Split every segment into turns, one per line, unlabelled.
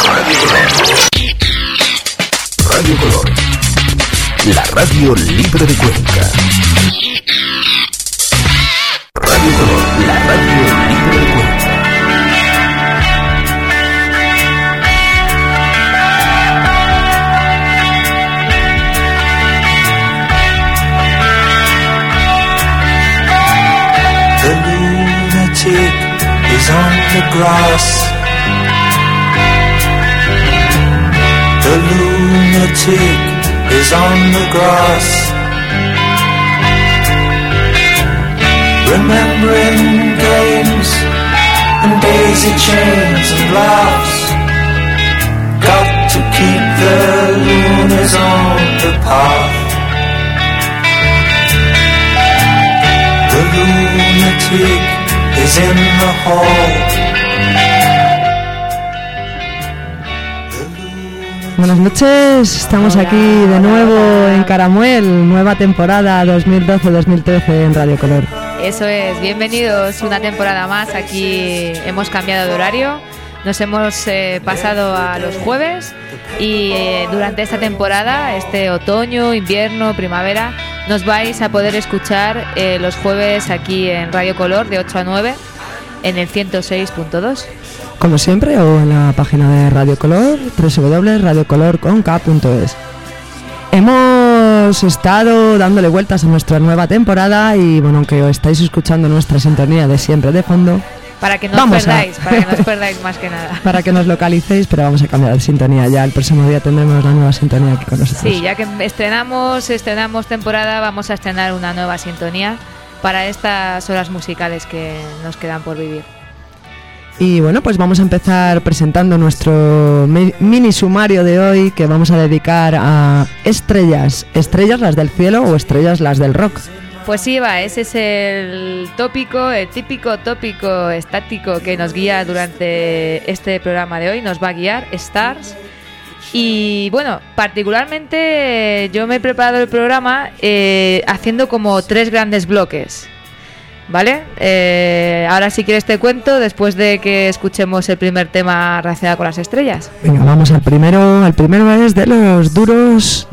Radio Color, la radio libre de Cuenca. Radio Color, la radio libre de Cuenca.
The lunatic is on the grass. The lunatic is on the grass, remembering games and daisy chains and laughs. Got to keep the lunars on the path. The lunatic is in the hall.
Buenas noches, estamos aquí de nuevo en Caramuel, nueva temporada 2012-2013 en Radio Color.
Eso es, bienvenidos una temporada más, aquí hemos cambiado de horario, nos hemos pasado a los jueves y durante esta temporada, este otoño, invierno, primavera, nos vais a poder escuchar los jueves aquí en Radio Color de 8 a 9 en el 106.2.
Como siempre, o en la página de Radio Color, www.radiocolor.es. Hemos estado dándole vueltas a nuestra nueva temporada y, bueno, aunque os estáis escuchando nuestra sintonía de siempre de fondo,
para que no os perdáis más que nada.
Para que nos localicéis, pero vamos a cambiar de sintonía ya. El próximo día tendremos la nueva sintonía aquí con nosotros.
Sí, ya que estrenamos temporada, vamos a estrenar una nueva sintonía para estas horas musicales que nos quedan por vivir.
Y bueno, pues vamos a empezar presentando nuestro mini sumario de hoy, que vamos a dedicar a estrellas. Estrellas las del cielo o estrellas las del rock.
Pues sí, ese es el típico tópico estático que nos guía durante este programa de hoy. Nos va a guiar Stars. Y bueno, particularmente yo me he preparado el programa haciendo como 3 grandes bloques. ¿Vale? Ahora si quieres te cuento después de que escuchemos el primer tema relacionado con las estrellas.
Venga, vamos al primero. El primero es de los duros.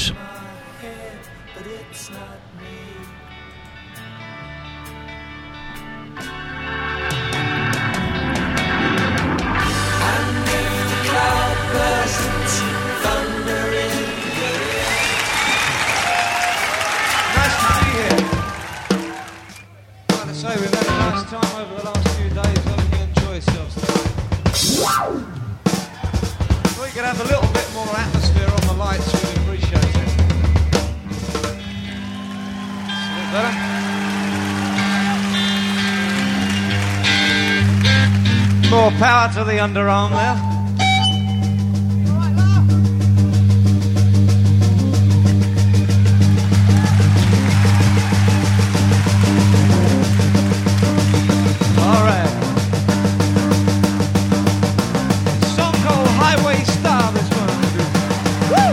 More power to the underarm there. All right. Song called Highway Star, this one. Woo!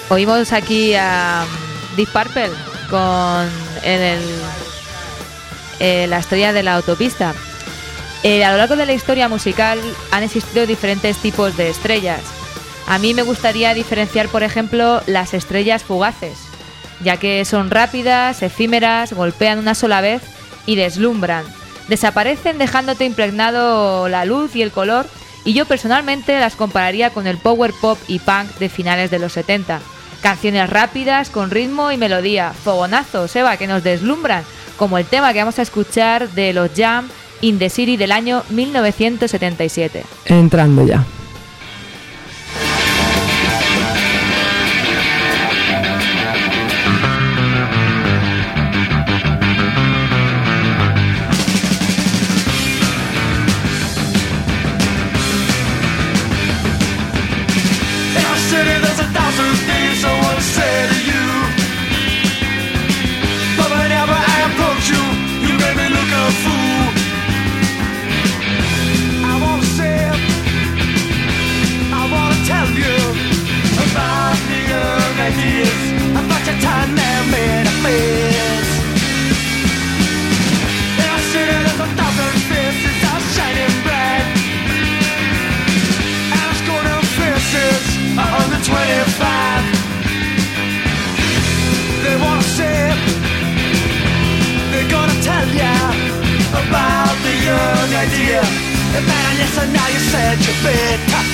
Oímos aquí a Deep Purple con la estrella de la autopista. A lo largo de la historia musical han existido diferentes tipos de estrellas. A mí me gustaría diferenciar, por ejemplo, las estrellas fugaces, ya que son rápidas, efímeras, golpean una sola vez y deslumbran. Desaparecen dejándote impregnado la luz y el color, y yo personalmente las compararía con el power pop y punk de finales de los 70. Canciones rápidas, con ritmo y melodía, fogonazos, Eva, que nos deslumbran, como el tema que vamos a escuchar de los Jam, In the City, del año 1977.
Entrando ya.
Idea, and man, yes, and now you said you're better.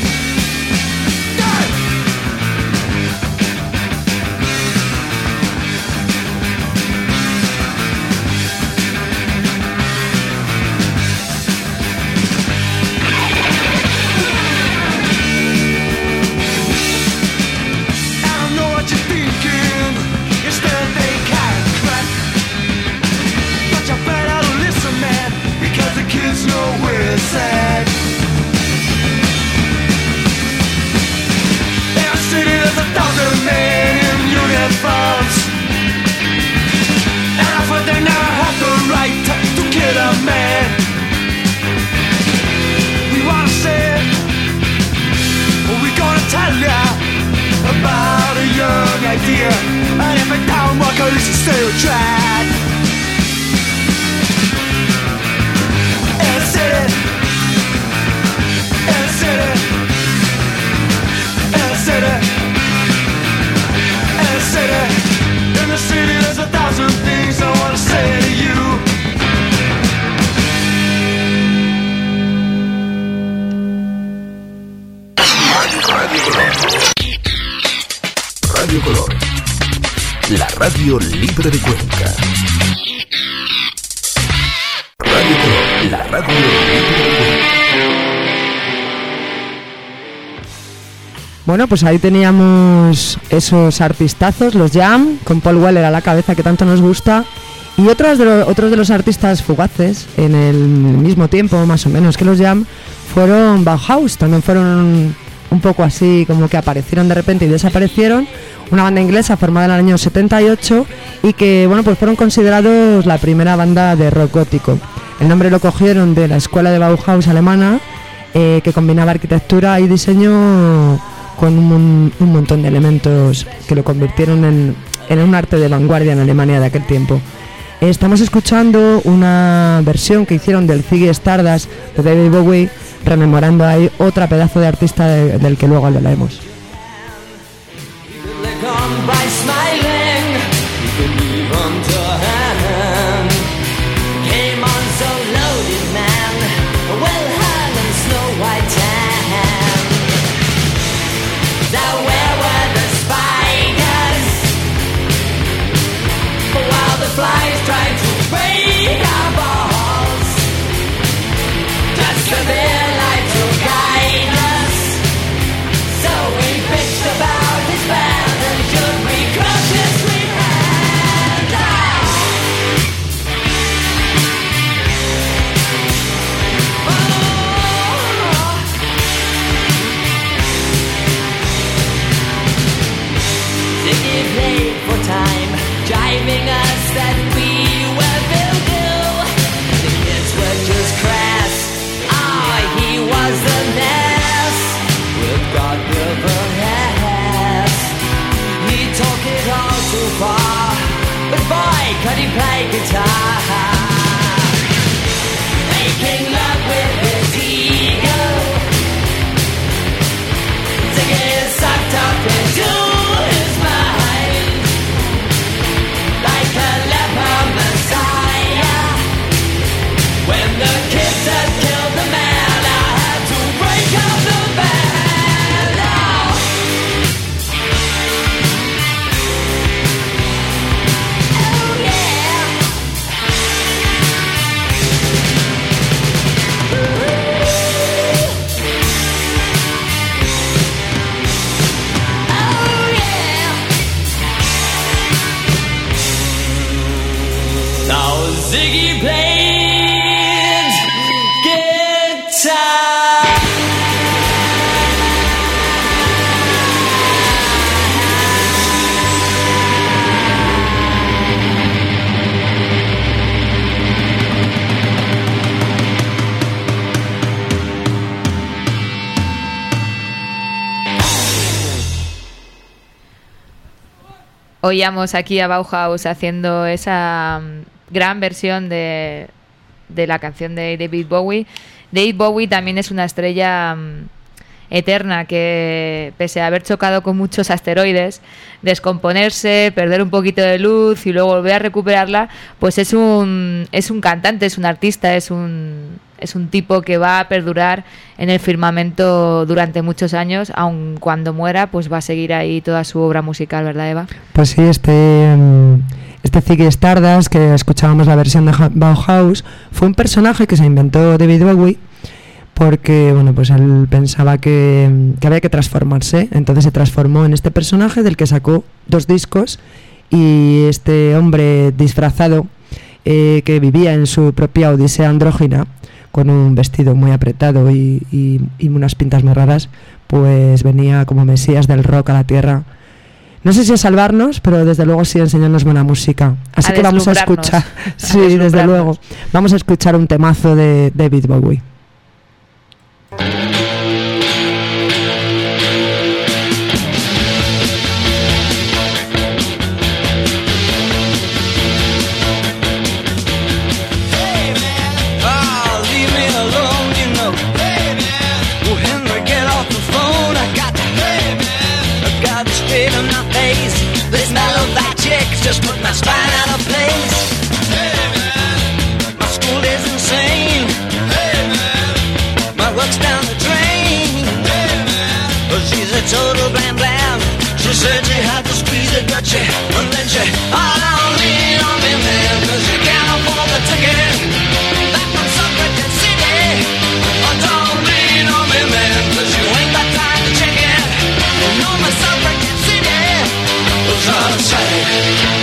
Idea, and if it don't work, at least you still tried. In the city, in the city, in the city, in the city, in the city, there's 1,000 things I wanna say to you.
Radio Color, la radio libre de Cuenca. Radio Color, la radio libre de Cuenca.
Bueno, pues ahí teníamos esos artistazos, los Jam, con Paul Weller a la cabeza, que tanto nos gusta, y otros de los artistas fugaces en el mismo tiempo, más o menos, que los Jam, fueron Bauhaus. También fueron un poco así, como que aparecieron de repente y desaparecieron. Una banda inglesa formada en el año 78 y que, bueno, pues fueron considerados la primera banda de rock gótico. El nombre lo cogieron de la escuela de Bauhaus alemana, que combinaba arquitectura y diseño con un montón de elementos que lo convirtieron en un arte de vanguardia en Alemania de aquel tiempo. Estamos escuchando una versión que hicieron del Ziggy Stardust de David Bowie, rememorando ahí otra pedazo de artista del que luego hablaremos.
Flies trying to break our balls, just for their light to guide us. So we bitched about his band, and should we cross his sweet hand? Ziggy played for time, driving us that we were Bill. The kids were just crass. He was the mess with God-given ass.
oíamos aquí a Bauhaus haciendo esa gran versión de la canción de David Bowie. David Bowie también es una estrella eterna que, pese a haber chocado con muchos asteroides, descomponerse, perder un poquito de luz y luego volver a recuperarla, pues es un cantante, es un artista, es un tipo que va a perdurar en el firmamento durante muchos años, aun cuando muera, pues va a seguir ahí toda su obra musical, ¿verdad, Eva?
Pues sí, este Ziggy Stardust, que escuchábamos la versión de Bauhaus, fue un personaje que se inventó David Bowie porque, bueno, pues él pensaba que había que transformarse, entonces se transformó en este personaje del que sacó 2 discos, y este hombre disfrazado que vivía en su propia odisea andrógina, con un vestido muy apretado y unas pintas muy raras, pues venía como mesías del rock a la tierra. No sé si a salvarnos, pero desde luego sí a enseñarnos buena música. Así que vamos a escuchar. Sí, desde luego. Vamos a escuchar un temazo de David Bowie.
Just put my spine out of place. Hey man, my school is insane. Hey man, my work's down the drain. Hey man, well, she's a total blam blam. She said she had to squeeze it, but she won't let you. Oh, don't lean on me, man, 'cause you can't afford the ticket back from Suffragette City. Oh, don't lean on me, man, 'cause you ain't got time to check it. You know my Suffragette City was out of sight.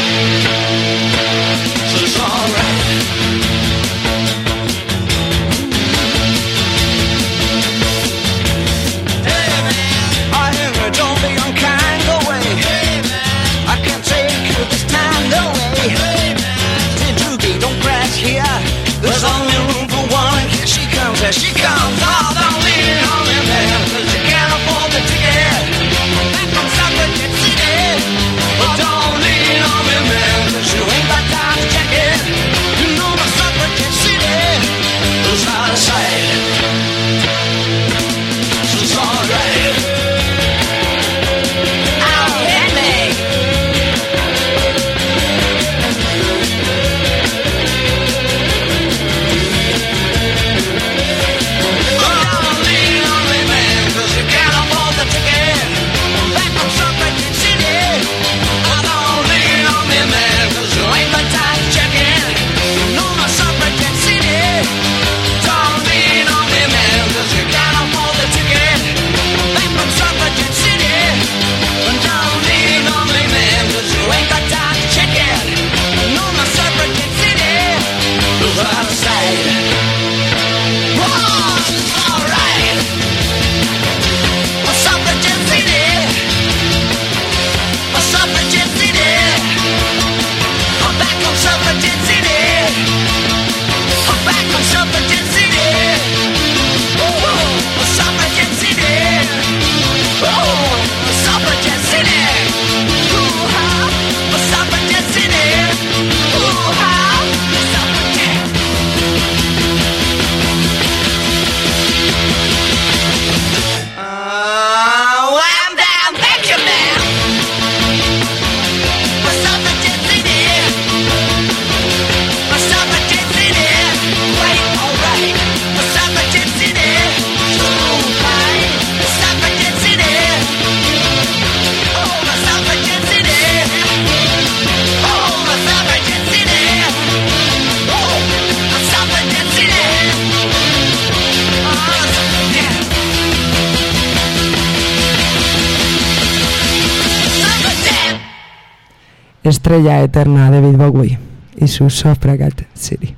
There's only room for one. Here she comes. Oh, don't lean on me, man, 'cause you can't afford the ticket back from Suffragette City. But don't lean on me, man, 'cause you ain't got time to check it. You know my Suffragette City is out of sight. She's alright. Oh, hit me.
Estrella eterna, David Bowie y su Suffragette City.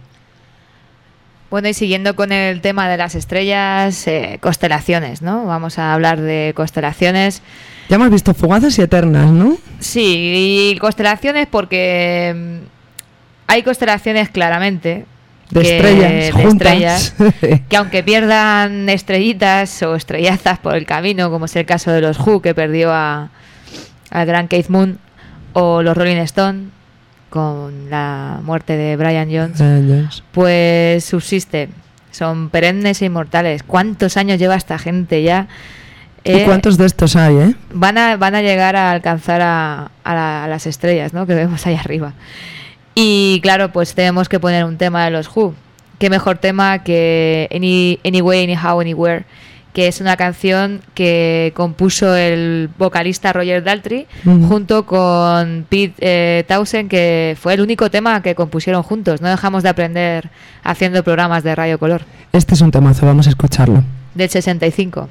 Bueno, y siguiendo con el tema de las estrellas, constelaciones, ¿no? Vamos a hablar de constelaciones.
Ya hemos visto fugaces y eternas, ¿no?
Sí, y constelaciones porque hay constelaciones claramente
de estrellas,
que aunque pierdan estrellitas o estrellazas por el camino, como es el caso de los Who, que perdió al gran Keith Moon, o los Rolling Stones, con la muerte de Brian Jones,
Brian Jones.
pues subsiste. Son perennes e inmortales. ¿Cuántos años lleva esta gente ya?
¿Y cuántos de estos hay,
Van a llegar a alcanzar a las estrellas, ¿no? Que vemos ahí arriba. Y claro, pues tenemos que poner un tema de los Who. Qué mejor tema que Anyway, Anyhow, Anywhere, que es una canción que compuso el vocalista Roger Daltrey junto con Pete Townshend, que fue el único tema que compusieron juntos. No dejamos de aprender haciendo programas de Radio Color.
Este es un temazo, vamos a escucharlo.
Del 65.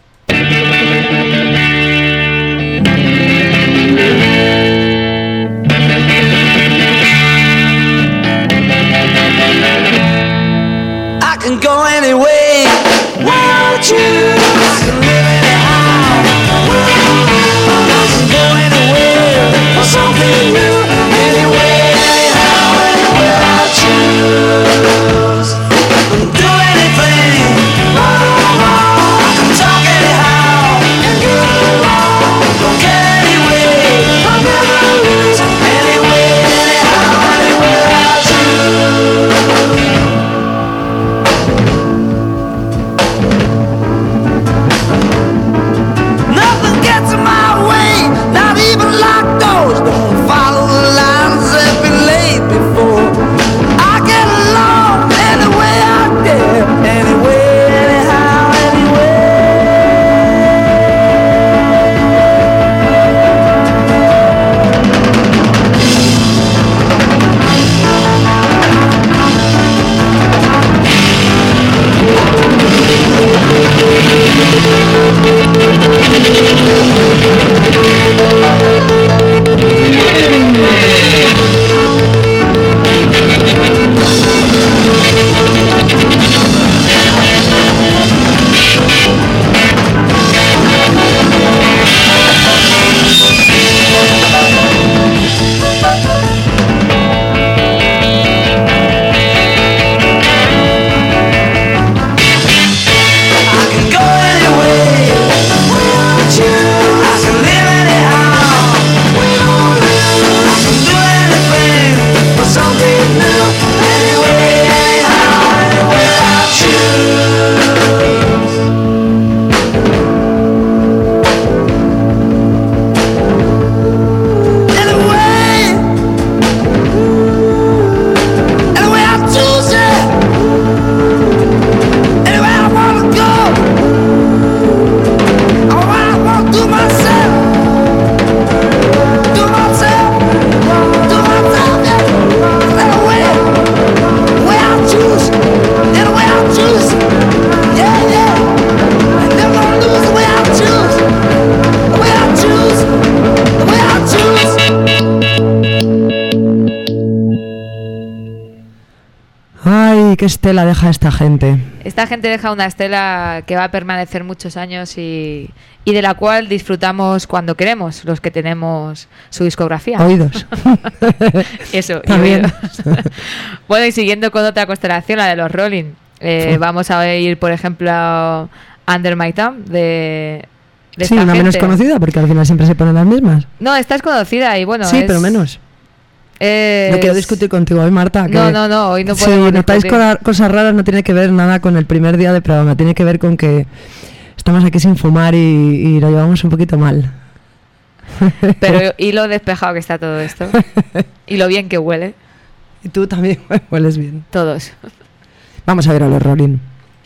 I can go anyway, won't you? I can live anyhow. I can go anywhere for something new. Anyway, anyhow, anywhere I choose. Do anything, I can talk anyhow and get along. Don't care anyway, I'll never lose. Anyway, anyhow, anywhere I choose. Nothing gets in my way, not even locked doors. Don't follow the lines that been laid before. I get along any way I dare, anyway, anyhow, anywhere. I can go anyway, without you. I can live anyhow, without you. I can do anything for something new. Anyway, anyhow, anywhere I choose. Anyway, anyway I choose it. Anywhere I wanna go, I wanna do myself, yeah. Anyway I choose, anyway I choose, yeah, yeah. And never gonna lose the way I choose, the way I choose, the way I choose.
Ay, qué estela deja esta gente.
Esta gente deja una estela que va a permanecer muchos años y de la cual disfrutamos cuando queremos, los que tenemos su discografía.
Oídos.
Eso, y
También.
oídos. Bueno, y siguiendo con otra constelación, la de los Rolling. Vamos a oír, por ejemplo, Under My Thumb de
Sí,
esta
una
gente.
menos conocida, porque al final siempre se ponen las mismas.
No, esta es conocida y bueno.
Sí,
es-
pero menos. No quiero discutir contigo hoy, Marta.
No, hoy no
Si
podemos
notáis
discutir.
cosas raras, no tiene que ver nada con el primer día de programa, tiene que ver con que estamos aquí sin fumar y lo llevamos un poquito mal.
Pero y lo despejado que está todo esto. Y lo bien que huele.
Y tú también hueles bien.
Todos.
Vamos a ver a los Rolling.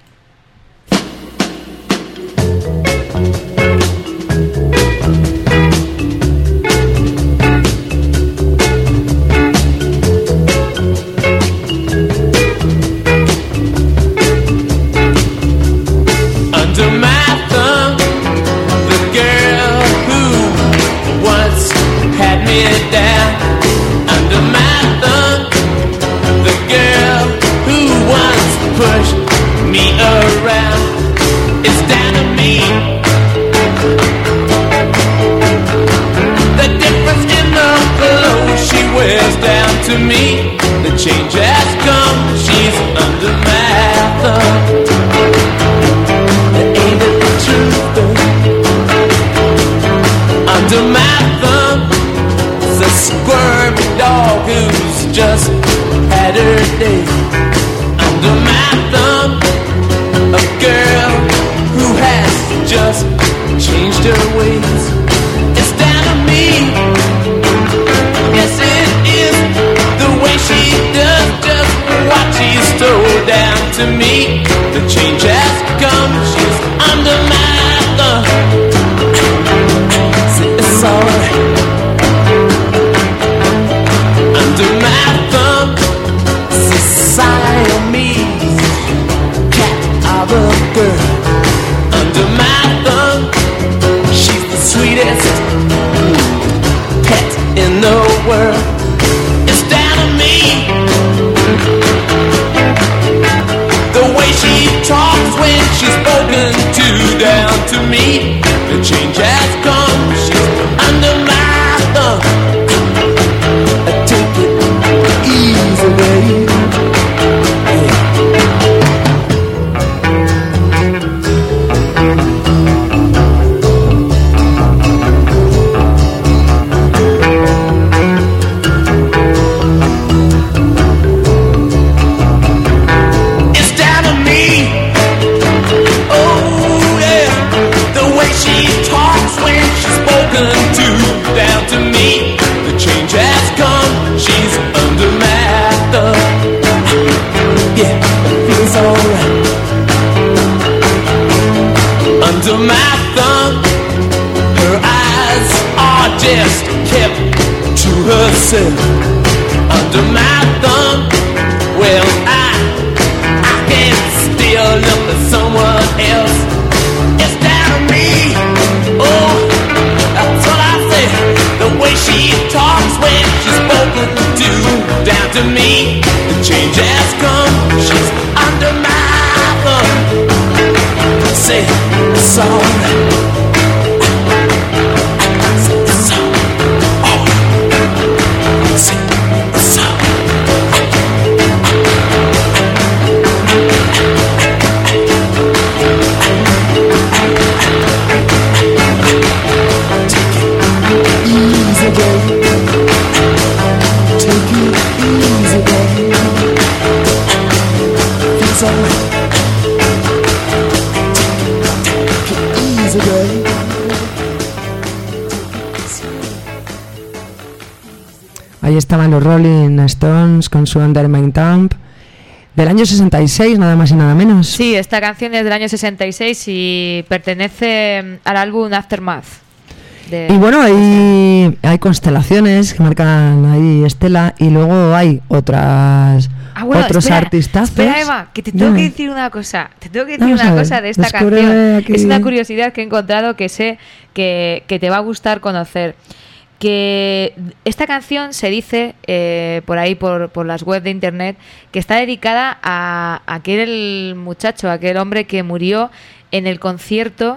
Under my thumb, the girl who once had me down. Under my thumb, the girl who once pushed me around. It's down to me. The difference in the clothes she wears down to me. The change has come. She's under my thumb. Ain't it the truth? Under my thumb, so just had her day. Under my thumb, a girl who has just changed her ways. It's down to me. Yes, it is the way she does just what she's told. Down to me, the change has come. She's under my thumb. It's alright. Under my thumb, Siamese cat of a girl. Under my thumb, she's the sweetest pet in the world. It's down to me. The way she talks when she's spoken to. Down to me, the change has come. She's under my thumb. Take it easy, baby. It's down to me. Oh yeah, the way she talks when she's spoken to. Down to me, the change has come. She's under my thumb. Yeah, it feels alright. Under my thumb, her eyes are just kept to herself. Under my thumb, well I can't still look at someone else. It's down to me. Oh, that's what I say. The way she talks when she's spoken to. Down to me, the change has come. She's under my thumb. Say it's alright. It's alright. Say it's easy, baby. Take it easy, baby. Feels alright. Take it easy, baby.
Ahí estaban los Rolling Stones con su Under My Thumb del año 66, nada más y nada menos.
Sí, esta canción es del año 66 y pertenece al álbum Aftermath.
Y bueno, hay constelaciones que marcan ahí estela y luego hay otros artistas.
Espera, Eva, que te tengo que decir una cosa. Te tengo que decir
Vamos
una
a ver,
cosa de esta
descubre
canción.
aquí.
Es una curiosidad que he encontrado que sé que te va a gustar conocer. Que esta canción se dice por ahí, por las webs de internet, que está dedicada a aquel muchacho, a aquel hombre que murió en el concierto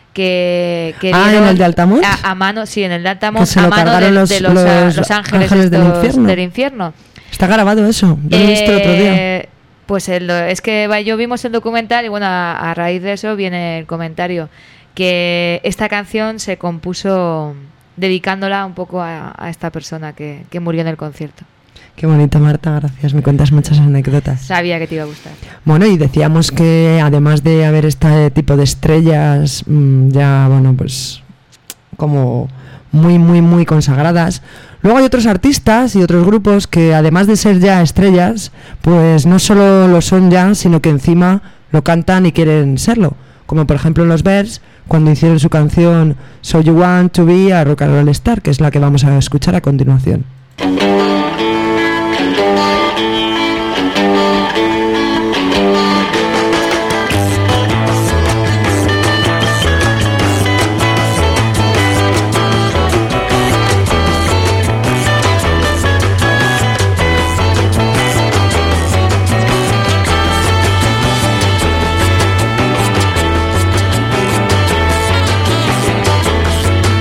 que dieron
¿en el de Altamont?
a mano, sí, en el de Altamont,
Que se
a
lo
mano
cargaron
de los ángeles del infierno.
Está grabado eso, yo lo he visto el otro día.
Pues es que yo vimos el documental y bueno, a raíz de eso viene el comentario, que esta canción se compuso dedicándola un poco a esta persona que murió en el concierto.
Qué bonito, Marta, gracias, me cuentas muchas anécdotas.
Sabía que te iba a gustar.
Bueno, y decíamos que además de haber este tipo de estrellas ya, bueno, pues como muy, muy, muy consagradas, luego hay otros artistas y otros grupos que además de ser ya estrellas, pues no solo lo son ya, sino que encima lo cantan y quieren serlo, como por ejemplo los Bears, cuando hicieron su canción So You Want to Be a Rock and Roll Star, que es la que vamos a escuchar a continuación.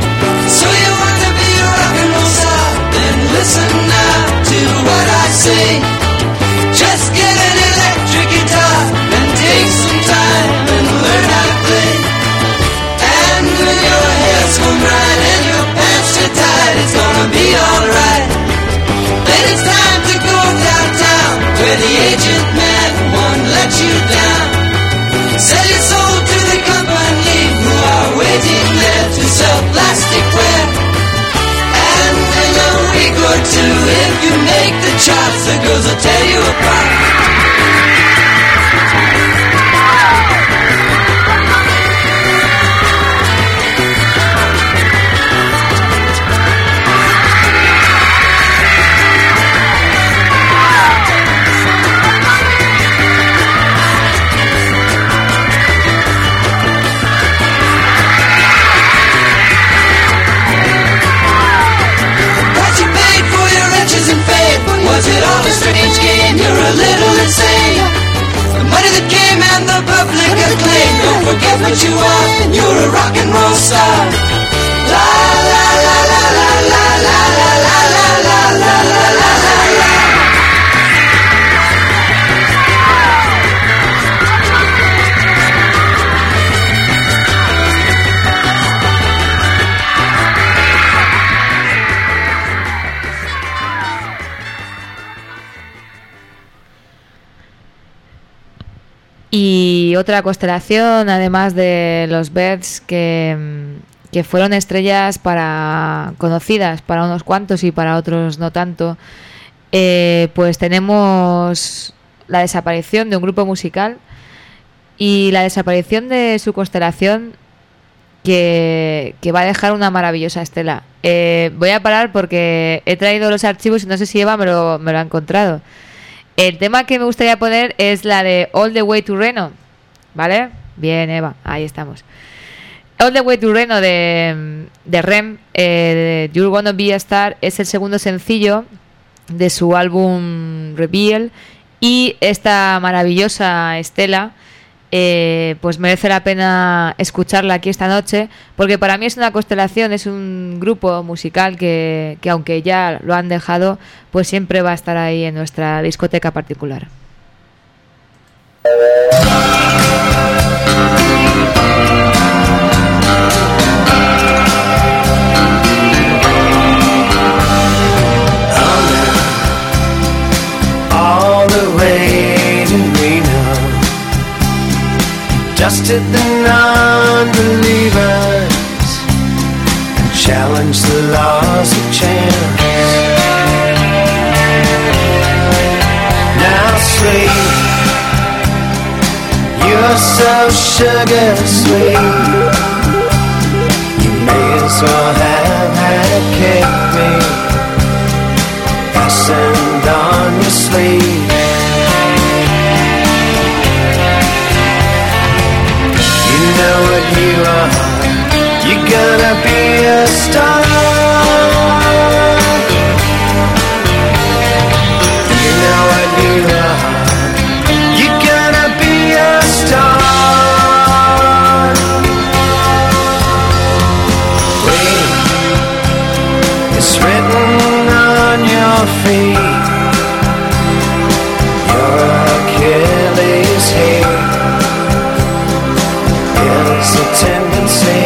So you want to be a rock and roll star? Then listen now to what I say. or two. If you make the charts, the girls will tear you apart. Was it all a strange game? You're a little insane. The money that came and the public acclaim. Don't forget what you are. You're a rock and roll star. La la la la la la la la la la la la la la.
Y otra constelación, además de los Birds, que fueron estrellas conocidas para unos cuantos y para otros no tanto, pues tenemos la desaparición de un grupo musical y la desaparición de su constelación que va a dejar una maravillosa estela. Voy a parar porque he traído los archivos y no sé si Eva me lo ha encontrado. El tema que me gustaría poner es la de All the Way to Reno, ¿vale? Bien, Eva, ahí estamos. All the Way to Reno de REM, You're Gonna Be a Star, es el segundo sencillo de su álbum Reveal, y esta maravillosa estela pues merece la pena escucharla aquí esta noche, porque para mí es una constelación, es un grupo musical que aunque ya lo han dejado, pues siempre va a estar ahí en nuestra discoteca particular.
All the way to Reno, dusted the non-believers and challenged the laws of chance. Now sweet, you're so sugar sweet, you may as well have had cake me fastened on your sleeve. You know what you are, you're gonna be a star. You know what you are, you're gonna be a star. Wait, it's written on your feet, your Achilles heel is a tendency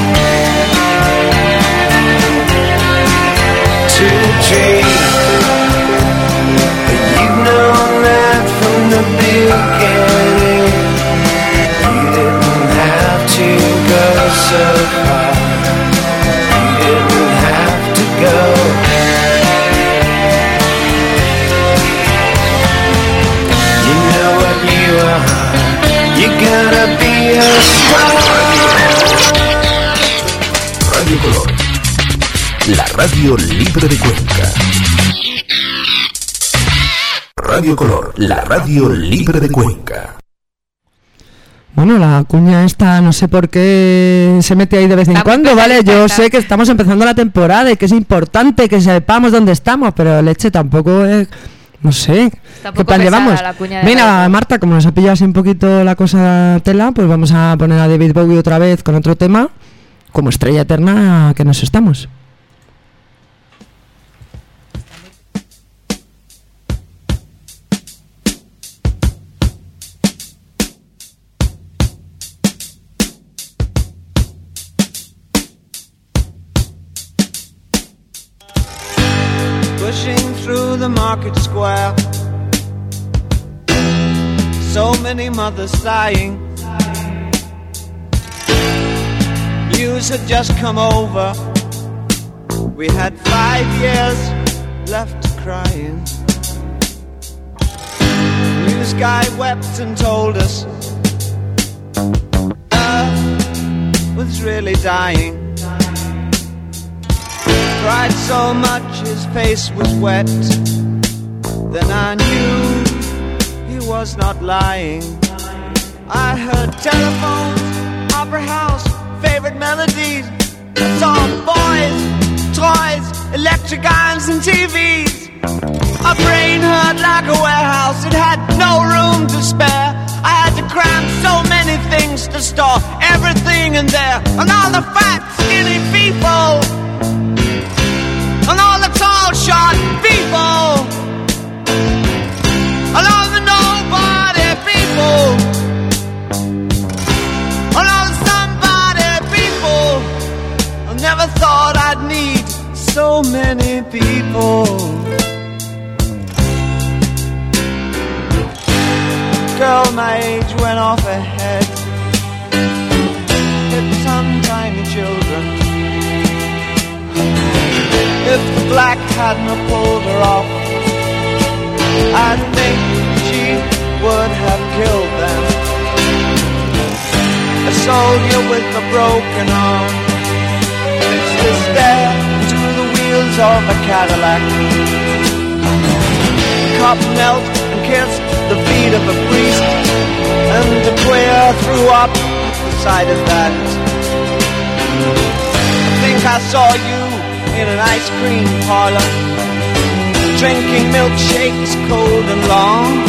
to dream, but you've known that from the beginning. You didn't have to go so far, you didn't have to go. You know what you are, you're gonna be a star.
Radio Color, la radio libre de Cuenca. Radio Color, la radio libre de Cuenca.
Bueno, la cuña esta no sé por qué se mete ahí de vez en cuando, ¿vale? Yo sé que estamos empezando la temporada y que es importante que sepamos dónde estamos, pero leche tampoco es... No sé, ¿qué plan llevamos? Mira, Marta, como nos ha pillado así un poquito la cosa tela, pues vamos a poner a David Bowie otra vez con otro tema, como estrella eterna que nos estamos.
Pushing through the market square, so many mothers sighing. News had just come over. We had 5 years left crying. News guy wept and told us Earth was really dying. Cried so much his face was wet. Then I knew he was not lying. I heard telephones, opera house, favorite melodies. I saw boys, toys, electric irons and TVs. My brain hurt like a warehouse, it had no room to spare. I had to cram so many things to store everything in there. And all the fat, skinny people, and all the tall, short people, and all the nobody people, and all the somebody people. I never thought I'd need so many people. Girl my age went off ahead, hit some tiny children. If the black hadn't have pulled her off, I think she would have killed them. A soldier with a broken arm fixed the stair to the wheels of a Cadillac. The cop knelt and kissed the feet of a priest, and the queer threw up the sight of that. I think I saw you in an ice cream parlor, drinking milkshakes cold and long,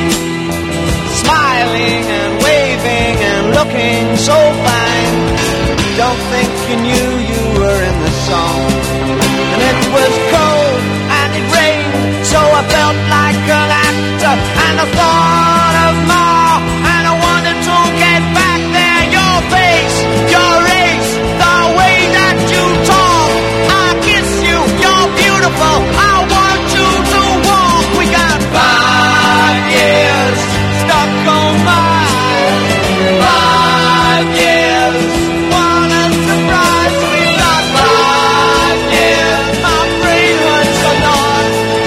smiling and waving and looking so fine. Don't think you knew you were in the song. And it was cold and it rained, so I felt like an actor, and I thought of more, and I wanted to get back there. Your face, your race, the way that you talk, I kiss you, you're beautiful, I want you to walk. We got 5 years stuck on mine, 5 years, what a surprise. We got 5 years, my brain hurts a lot.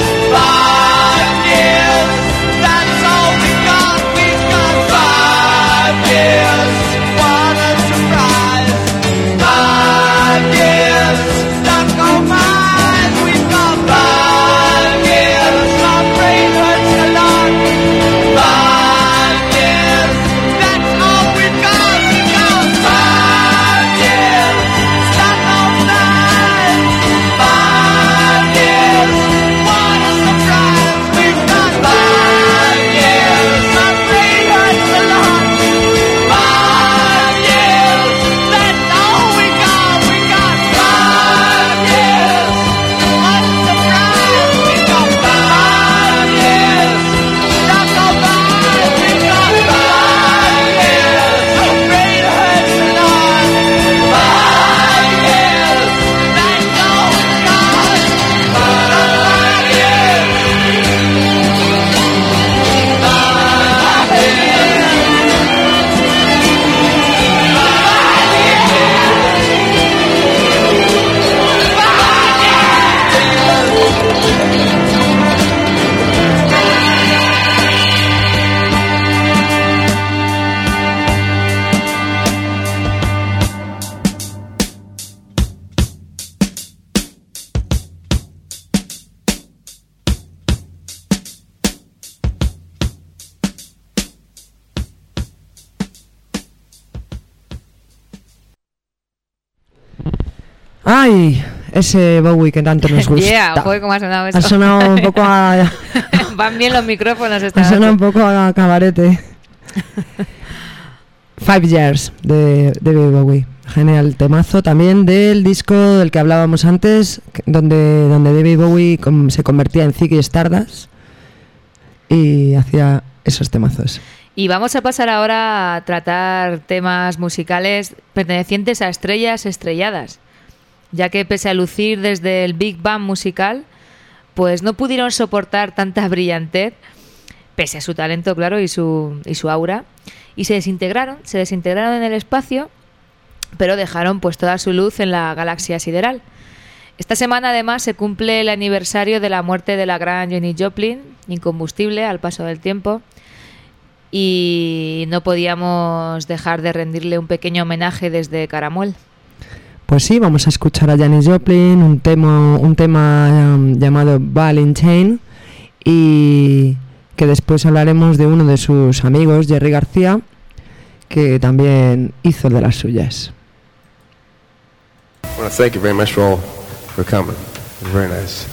5 years, that's all we got. We've got 5 years, what a surprise. 5 years, stuck on mine. We've got 5 years, my brain hurts a lot. 5 years, that's all we've got. We've got 5 years, stuck on mine. 5 years, what a surprise. We've got 5 years, my brain hurts a lot. 5 years, that's all we got. We got 5 years, what a surprise. We got 5 years, stuck on mine. We got 5 years, my brain hurts a lot. 5 years, that's all we got. 5 years.
Ay, ese Bowie que tanto nos gusta.
Yeah, joder, cómo ha sonado eso.
Ha sonado un poco a...
Van bien los micrófonos esta
ha sonado un
noche.
poco a cabarete. 5 Years de David Bowie. Genial temazo también del disco del que hablábamos antes, donde David Bowie se convertía en Ziggy Stardust y hacía esos temazos.
Y vamos a pasar ahora a tratar temas musicales pertenecientes a estrellas estrelladas, ya que pese a lucir desde el Big Bang musical, pues no pudieron soportar tanta brillantez, pese a su talento, claro, y su aura, y se desintegraron en el espacio, pero dejaron pues toda su luz en la galaxia sideral. Esta semana además se cumple el aniversario de la muerte de la gran Janis Joplin, incombustible al paso del tiempo, y no podíamos dejar de rendirle un pequeño homenaje desde Caramuel.
Pues sí, vamos a escuchar a Janis Joplin, un tema llamado Ball and Chain, y que después hablaremos de uno de sus amigos, Jerry García, que también hizo de las suyas.
I want to thank you very much for coming. It was very nice.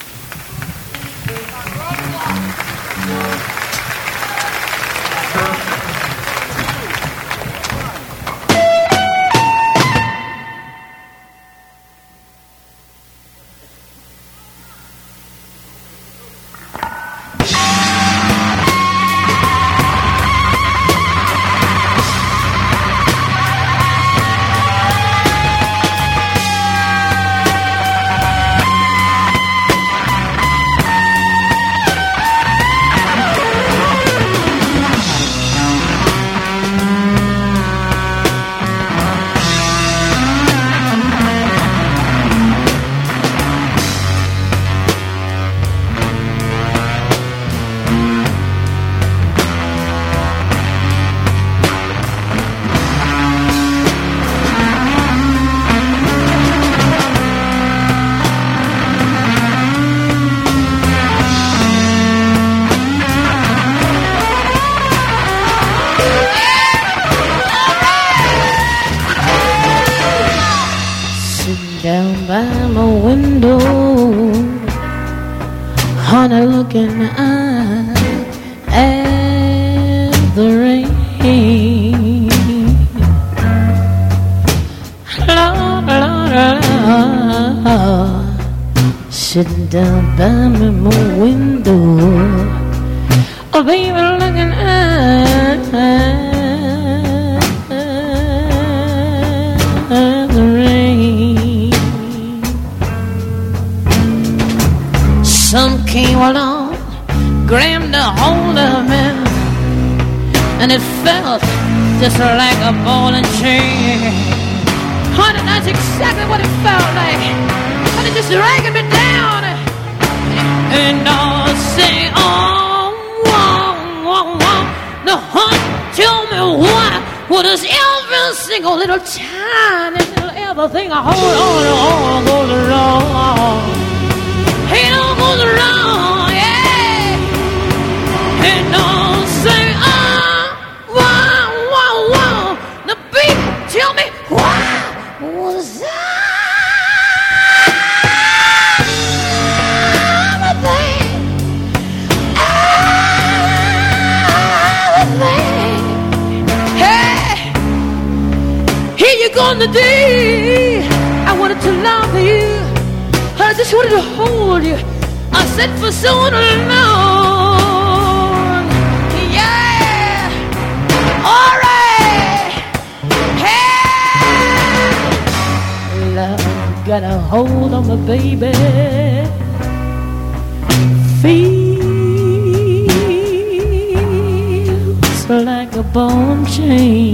Sitting down by my window, oh baby, looking at the rain. Some came along, grabbed a hold of me, and it felt just like a ball and chain. Honey, that's exactly what it felt like. And it just dragging me down. And I'll say, oh, whoa, whoa, whoa. The hunt, tell me why. What does every single little tiny little everything I hold on goes wrong? It all goes wrong, yeah. And I'll say, oh, whoa, whoa, whoa. The beat, tell me why was I? On the day I wanted to love you, I just wanted to hold you. I said for so long, yeah. All right, hey, love got a hold on my baby. Feels like a bone chain.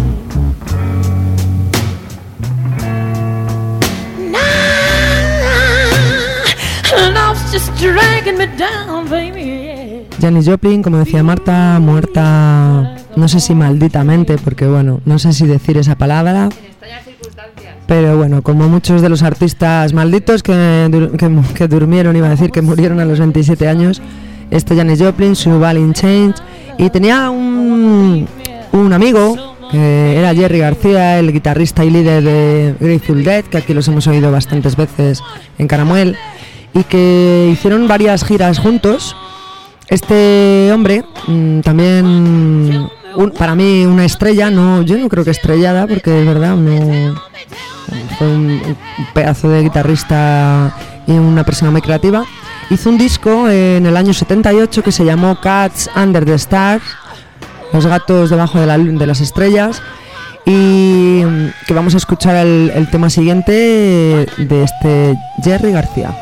Janis Joplin, como decía Marta, muerta, no sé si malditamente, porque bueno, no sé si decir esa palabra, pero bueno, como muchos de los artistas malditos que durmieron, iba a decir que murieron a los 27 años, Janis Joplin, su Ball and Chain, y tenía un amigo, que era Jerry García, el guitarrista y líder de Grateful Dead, que aquí los hemos oído bastantes veces en Caramuel, y que hicieron varias giras juntos. Este hombre, también para mí una estrella, yo no creo que estrellada, porque es verdad, no, fue un pedazo de guitarrista y una persona muy creativa. Hizo un disco en el año 78 que se llamó Cats Under the Stars, los gatos debajo de las estrellas, y que vamos a escuchar el tema siguiente de este Jerry García.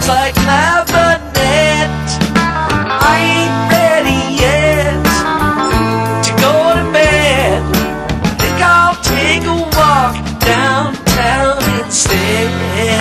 like Lavinette. I ain't ready yet to go to bed. Think I'll take a walk downtown instead.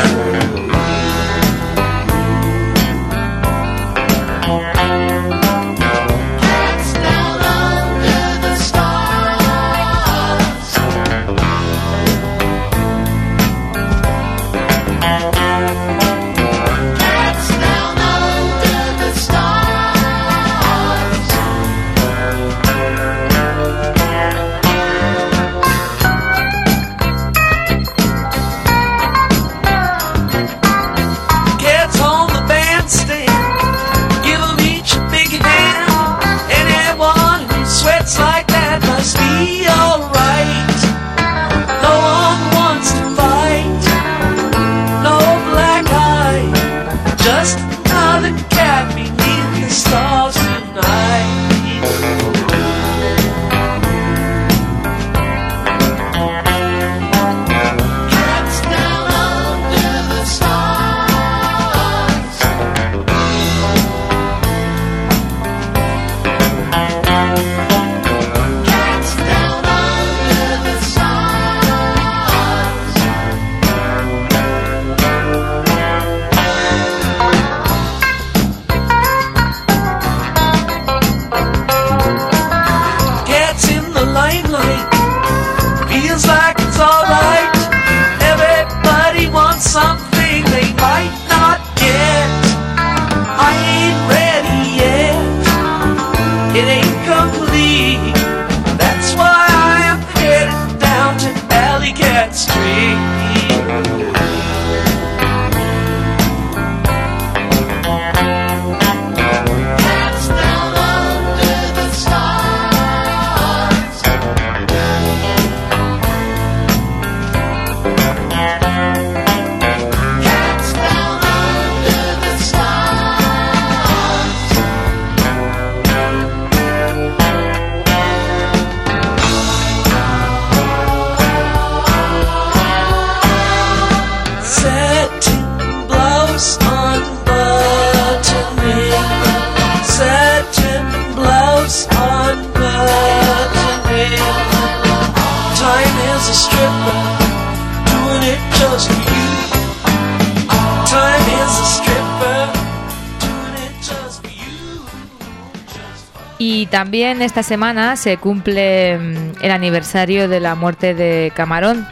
Y también esta semana se cumple el aniversario de la muerte de Camarón,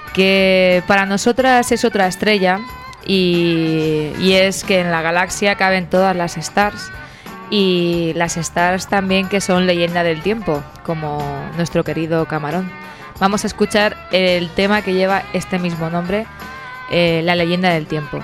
que para nosotras es otra estrella, y es que en la galaxia caben todas las stars, y las stars también que son leyenda del tiempo, como nuestro querido Camarón. Vamos a escuchar el tema que lleva este mismo nombre, La leyenda del tiempo.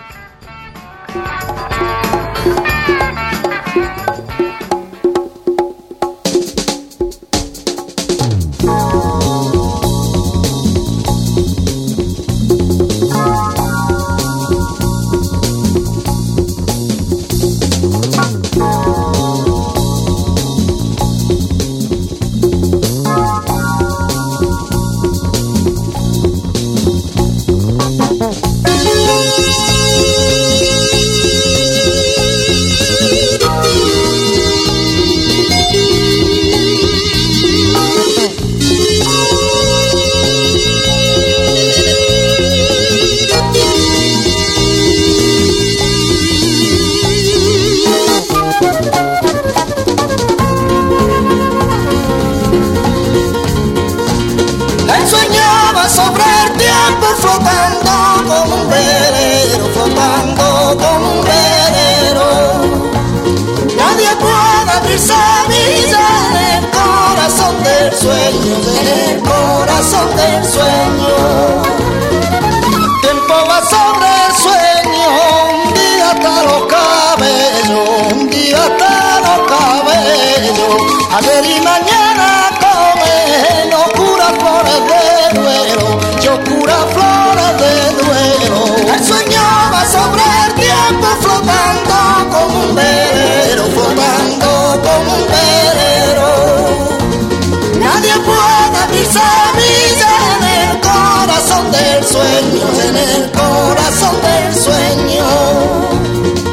Ayer y mañana come, no cura flores de duelo, yo cura flores de duelo. El sueño va sobre el tiempo flotando como un velero, flotando como un velero. Nadie puede abrirse brilla en el corazón del sueño, en el corazón del sueño.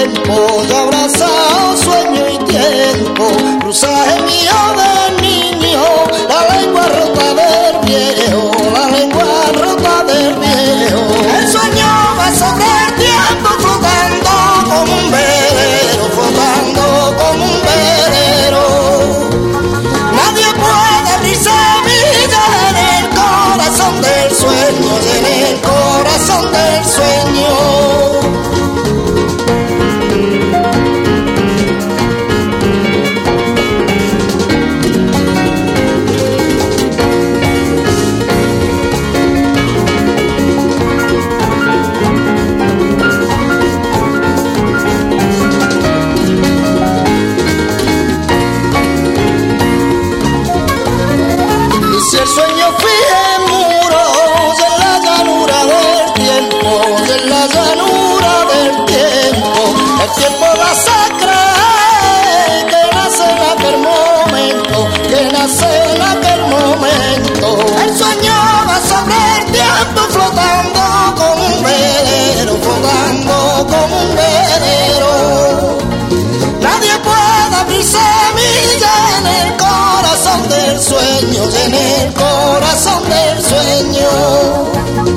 tiempo, ya abrazado sueño y tiempo, cruzaje mío de niño, la lengua rota del viejo, la lengua rota del viejo. El sueño va sobre el tiempo flotando como un velero, flotando como un velero. Nadie puede abrirse semilla en el corazón del sueño, en el corazón del sueño. Si el sueño fije muros en la llanura del tiempo, en la llanura del tiempo, el tiempo la sacra que nace en aquel momento, que nace en aquel momento. El sueño va sobre el tiempo flotando como un velero, flotando como un velero. Nadie puede abrir semilla en el corazón del sueño, en el corazón del sueño.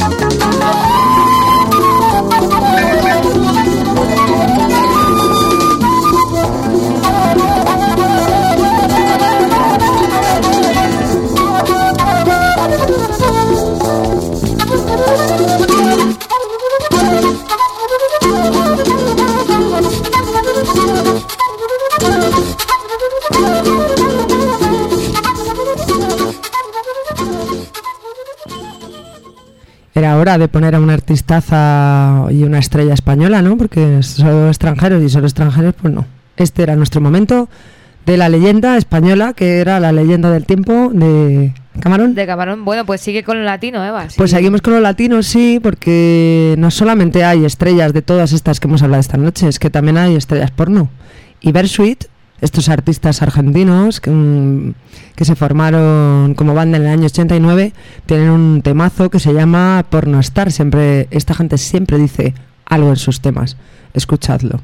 Era hora de poner a una artistaza y una estrella española, ¿no? Porque solo extranjeros y solo extranjeros, pues no. Este era nuestro momento de la leyenda española, que era la leyenda del tiempo de Camarón.
De Camarón. Bueno, pues sigue con lo latino, Eva. Sí.
Pues seguimos con lo latino, sí, porque no solamente hay estrellas de todas estas que hemos hablado esta noche, es que también hay estrellas porno. Y Bersuit, estos artistas argentinos que se formaron como banda en el año 89, tienen un temazo que se llama Pornostar. Siempre, esta gente siempre dice algo en sus temas. Escuchadlo.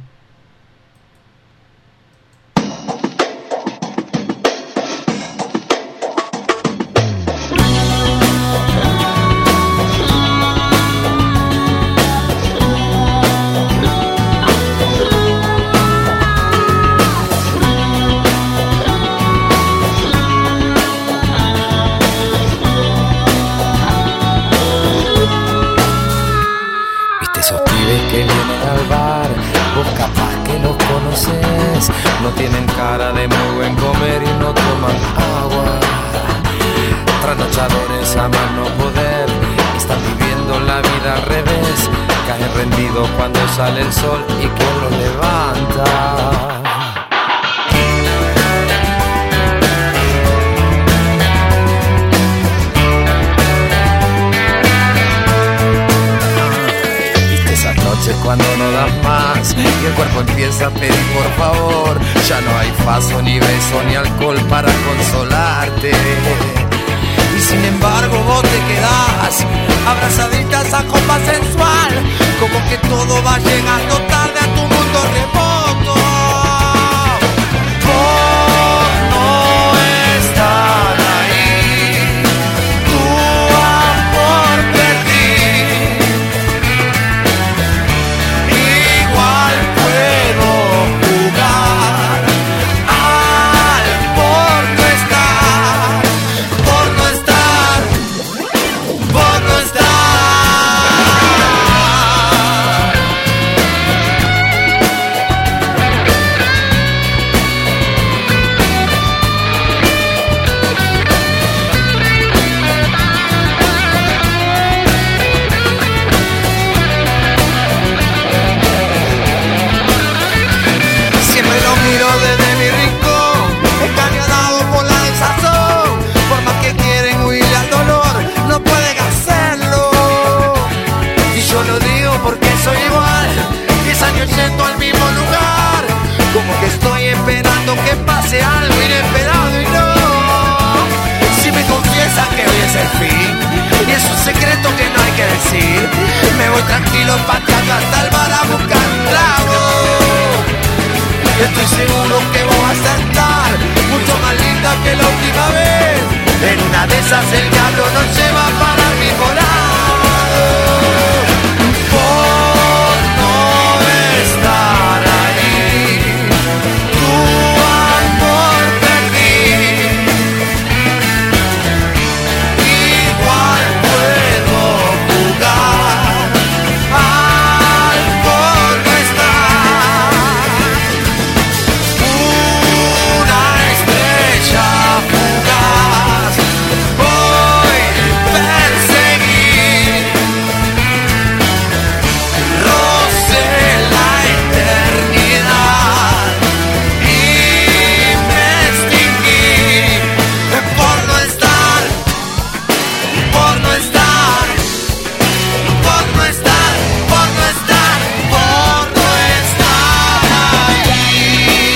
No tienen cara de muy buen comer y no toman agua. Trasnochadores a más no poder, están viviendo la vida al revés. Caen rendidos cuando sale el sol y quien los levanta. Cuando no das más y el cuerpo empieza a pedir por favor, ya no hay paso, ni beso, ni alcohol para consolarte. Y sin embargo vos te quedás abrazaditas a copa sensual, como que todo va llegando tarde a tu mundo remoto. Por no estar ahí, tu amor perdí. Que pase algo inesperado y no. Si me confiesan que hoy es el fin y es un secreto que no hay que decir, me voy tranquilo pa' acá hasta el bar a buscar un trago. estoy seguro que vas a estar mucho más linda que la última vez. En una de esas el diablo nos lleva para el mismo lado. Por no estar ahí, tu amor perdí. Igual puedo jugar al por no estar. Una estrella fugaz voy a perseguir. Rocé la eternidad y me extinguí por no estar, por no estar, por no estar, por no estar, por no estar ahí.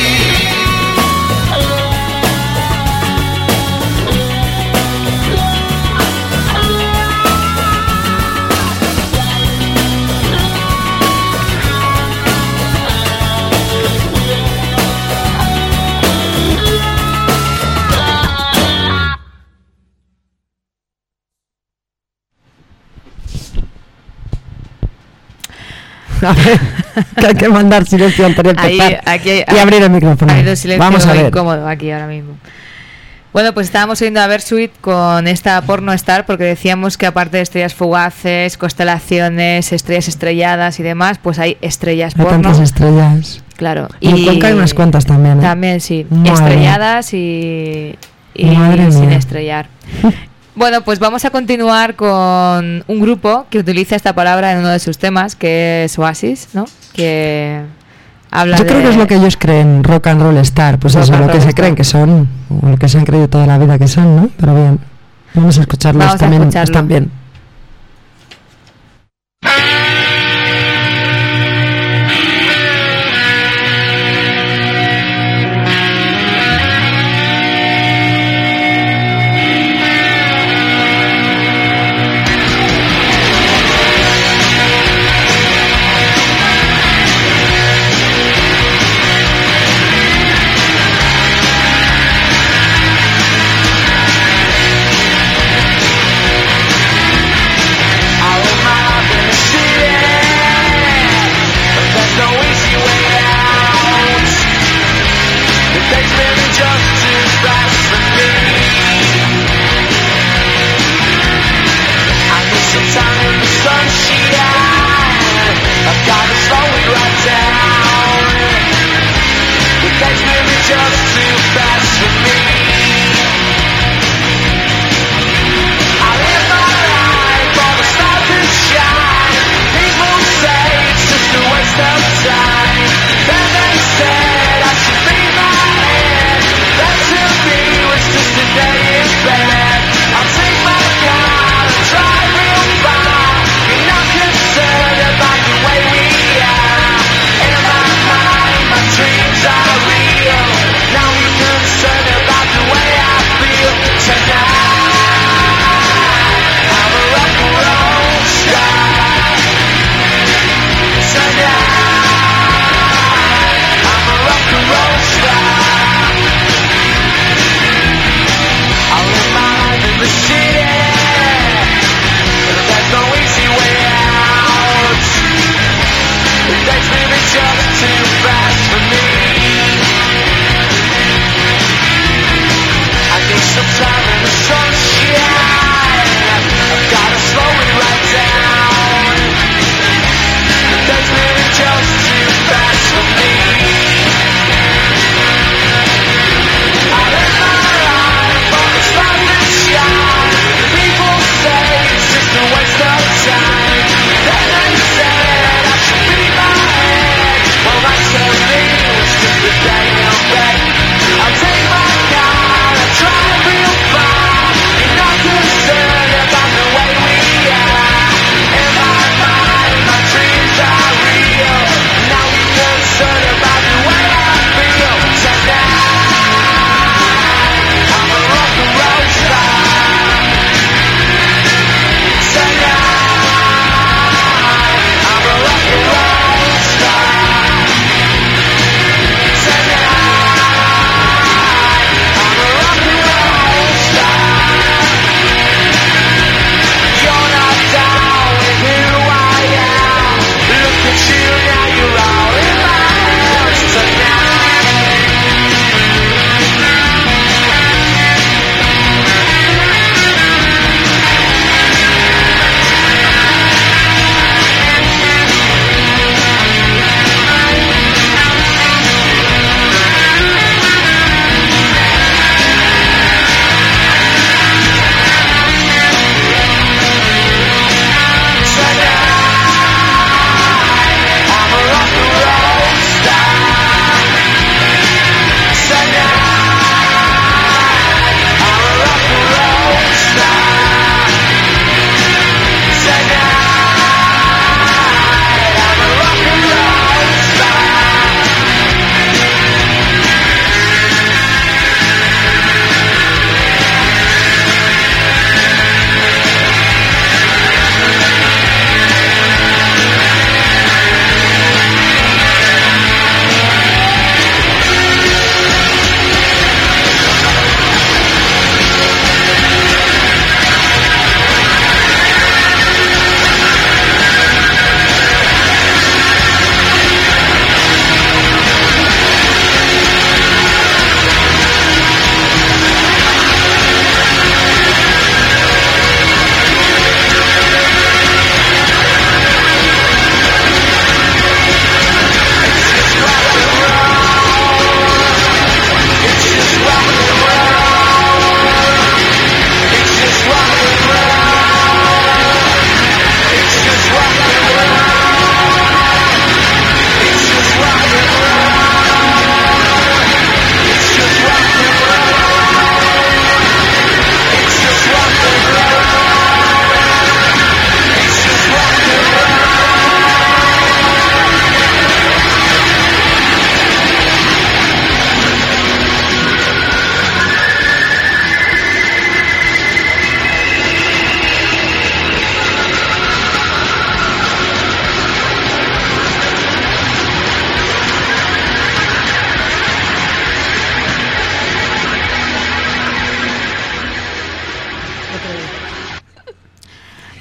A ver, que hay que mandar silencio antes de empezar y abrir el micrófono.
Ha habido silencio
Vamos a ver.
incómodo aquí ahora mismo. Bueno, pues estábamos oyendo a Versuit con esta Porno Star, porque decíamos que aparte de estrellas fugaces, constelaciones, estrellas estrelladas y demás, pues hay estrellas
Hay
porno.
tantas estrellas.
Claro.
Y en Cuenca hay unas cuantas también, ¿eh?
También, sí.
Madre.
Estrelladas y
Madre
sin
mía.
estrellar. Bueno, pues vamos a continuar con un grupo que utiliza esta palabra en uno de sus temas, que es Oasis, ¿no? Que habla
Yo creo que es lo que ellos creen, rock and roll star, pues
Rock
eso,
and
lo que
roll
se
star.
creen que son, o lo que se han creído toda la vida que son, ¿no? Pero bien, vamos a escucharlos,
Vamos a
también
escucharlo.
están bien.
Thank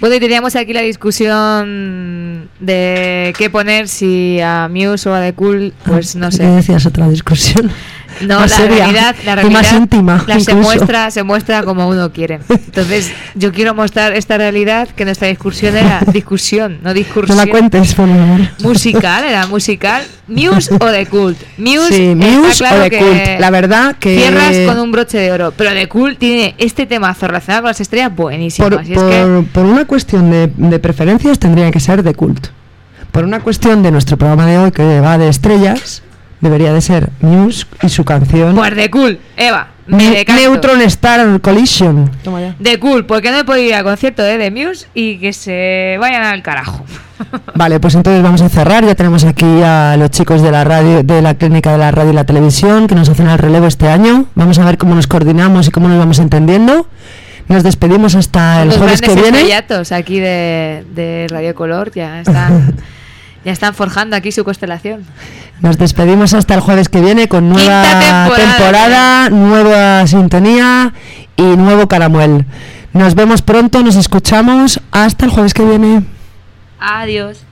Bueno, y teníamos aquí la discusión de qué poner, si a Muse o a The Cool, pues no
¿Qué
sé.
decías? Otra discusión.
No,
más
la
seria
realidad
y más íntima.
se muestra como uno quiere. Entonces, yo quiero mostrar esta realidad, que nuestra discusión era discusión, no discursión.
No la cuentes, por favor.
Musical, era musical. Muse o The Cult. Muse,
sí, Muse
está claro
o The
que
Cult. La verdad que
cierras con un broche de oro, pero The Cult tiene este temazo relacionado con las estrellas buenísimo.
Por una cuestión de preferencias tendría que ser The Cult. Por una cuestión de nuestro programa de hoy, que va de estrellas, debería de ser Muse y su canción
pues The Cool, Eva, me decanto.
Neutron Star Collision.
Toma ya. The Cool, porque no he podido ir al concierto de The Muse y que se vayan al carajo.
Vale, pues entonces vamos a cerrar. Ya tenemos aquí a los chicos de la radio, de la clínica de la radio y la televisión, que nos hacen el relevo este año. Vamos a ver cómo nos coordinamos y cómo nos vamos entendiendo. Nos despedimos hasta el jueves que viene.
Los aquí de Radio Color ya están forjando aquí su constelación.
Nos despedimos hasta el jueves que viene con nueva temporada, nueva sintonía y nuevo Caramuel. Nos vemos pronto, nos escuchamos. Hasta el jueves que viene.
Adiós.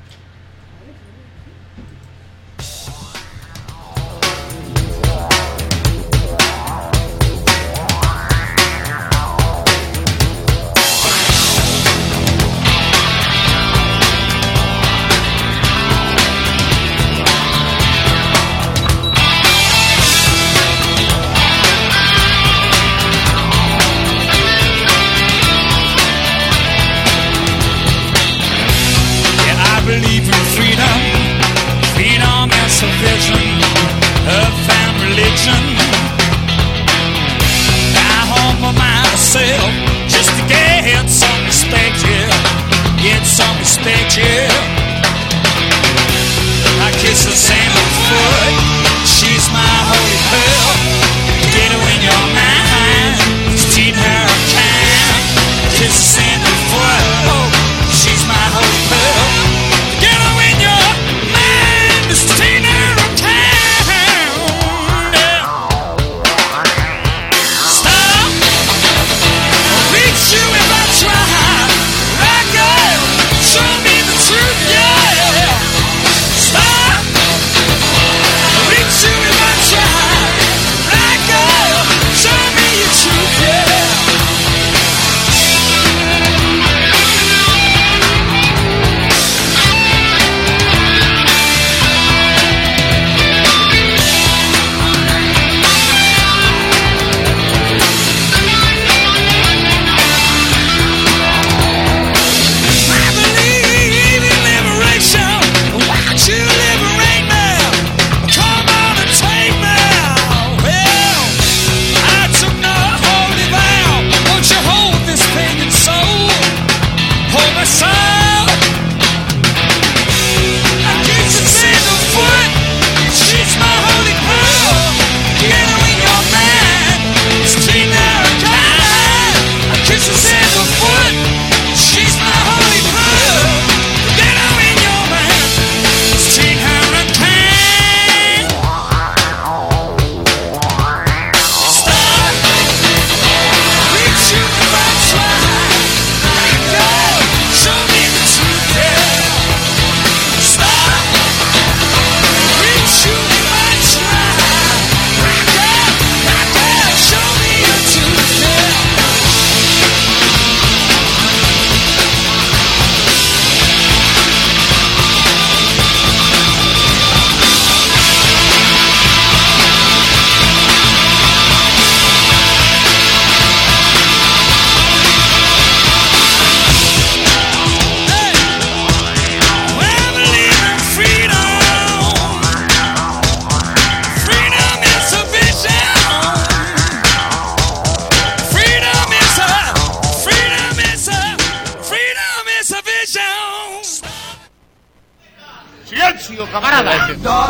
Just to get some respect, yeah. Get some respect, yeah. I kiss her sandal foot. She's my holy pearl. Get her in your mind. Steam her a can. Kiss her sandal foot. Oh, she's my holy pearl. Get her in your mind. Steam her a can. You if I try, right girl, show me the truth, yeah. Stop, reach you if I try, right girl, show me your truth, yeah.
¡Silencio, camarada!